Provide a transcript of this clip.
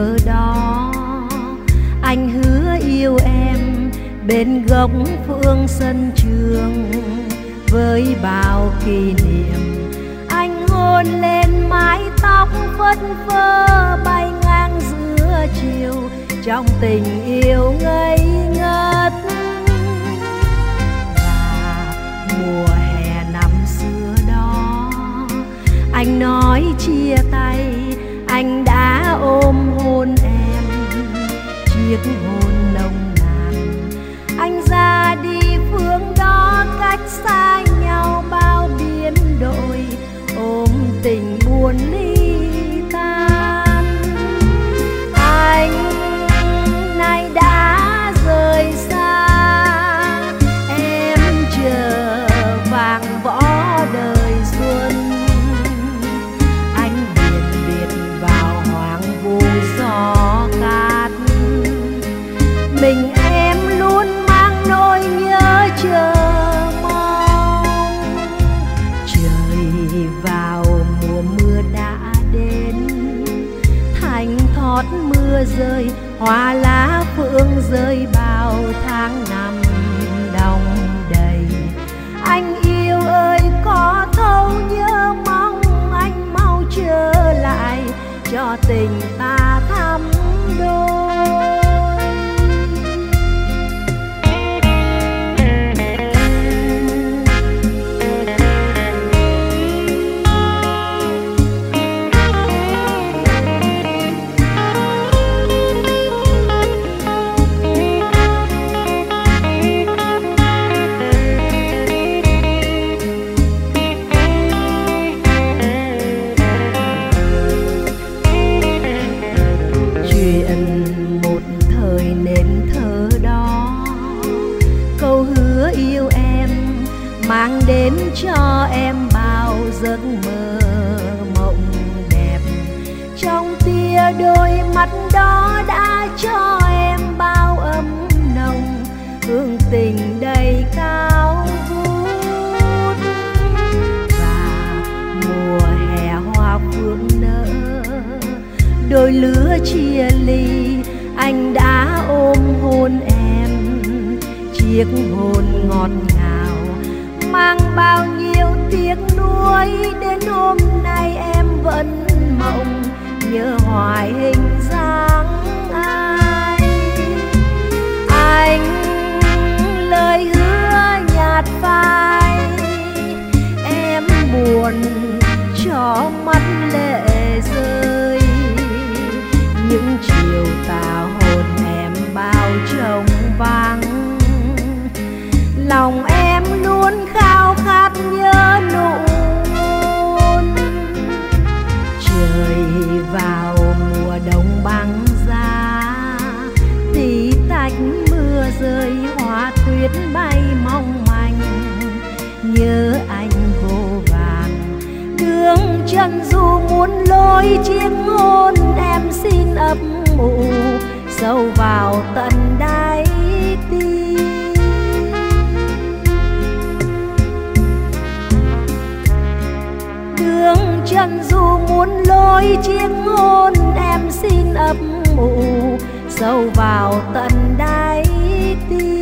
thơ đó. Anh hứa yêu em bên gốc phương sân trường, với bao kỷ niệm anh hôn lên mái tóc phất phơ bay ngang giữa chiều trong tình yêu ngây ngất. Và mùa hè năm xưa đó anh nói chia tay, anh đã ôm hôn em chiếc hôn nồng nàn. Anh ra đi phương đó cách xa nhau bao biến đổi, ôm tình buồn ly tan. Anh nay đã rời xa, em chờ vàng võ đời xuân. Anh biệt biệt vào hoang vu gió cát, mình em luôn mang nỗi nhớ chờ mong. Trời vào mùa mưa đã đến, thành thót mưa rơi, hoa lá phượng rơi bao tháng năm đông đầy. Anh yêu ơi có thấu nhớ mong anh mau trở lại cho tình ta thắm đôi. Một thời nên thơ đó, câu hứa yêu em mang đến cho em bao giấc mơ mộng đẹp. Trong tia đôi mắt đó đã cho em bao ấm nồng, hương tình đầy cao vút. Và mùa hè hoa phượng nở, đôi lứa chia ly, anh đã ôm hôn em chiếc hôn ngọt ngào, mang bao nhiêu tiếc nuối. Đến hôm nay em vẫn mộng nhớ hoài hình dáng ai. Anh lời hứa nhạt phai, em buồn cho mắt lệ rơi. Những chiều tà hôn em bao trống vắng, lòng em luôn khao khát nhớ nụ hôn. Trời vào mùa đông băng giá, tí tách mưa rơi, hoa tuyết bay mong manh. Nhớ anh vô vàn đường chân dù muốn lối chiếc hôn em xin ấp ủ sâu vào tận đáy tim. Đường chân dù muốn lối chiếc hôn em xin ấp ủ sâu vào tận đáy tim.